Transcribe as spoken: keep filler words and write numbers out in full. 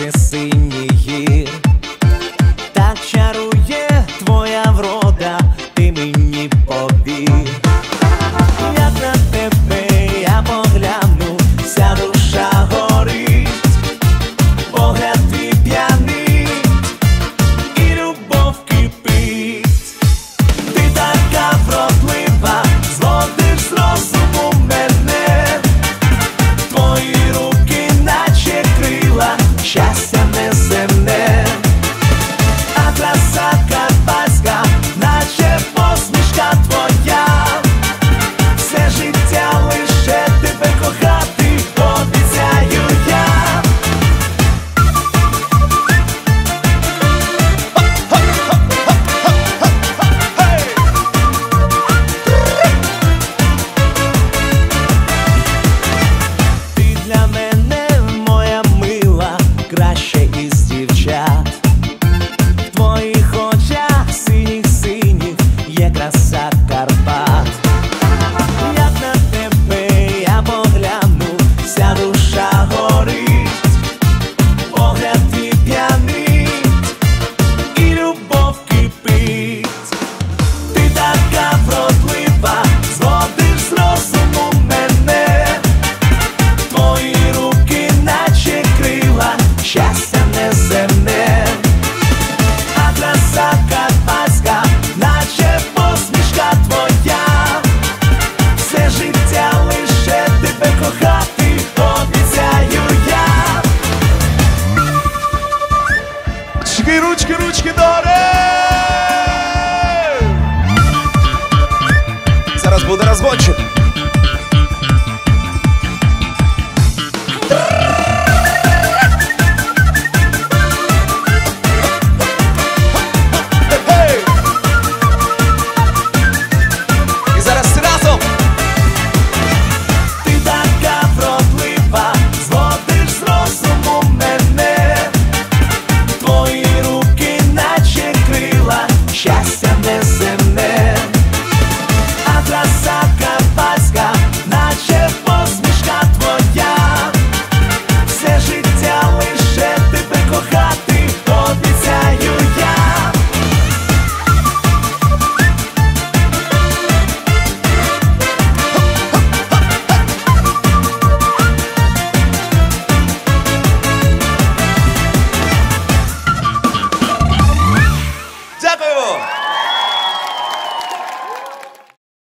вершини синіх, так чарує твоя врода, ти мені повір. Як на тебе я погляну, вся душа горить, погляд твій п'янить, і любов кипить. Ти така вродлива, зводиш з розуму мене, твої руки наче крила, щастя неземне, а краса карпатська, наче посмішка твоя. Все життя лише тебе кохати обіцяю я. Ти для мене, моя мила, краще із дівчат. В твоїх очах синіх-синіх є краса Карпат. Як на тебе я погляну, вся душа горить, погляд твій п'янить, і любов кипить. Ти така вродлива, зводиш з розуму мене, твої руки наче крила, щастя неземне, а краса карпатська, наче посмішка твоя. Все життя лише тебе кохати обіцяю я. Ручки, ручки, ручки догори! Зараз буде розводчик.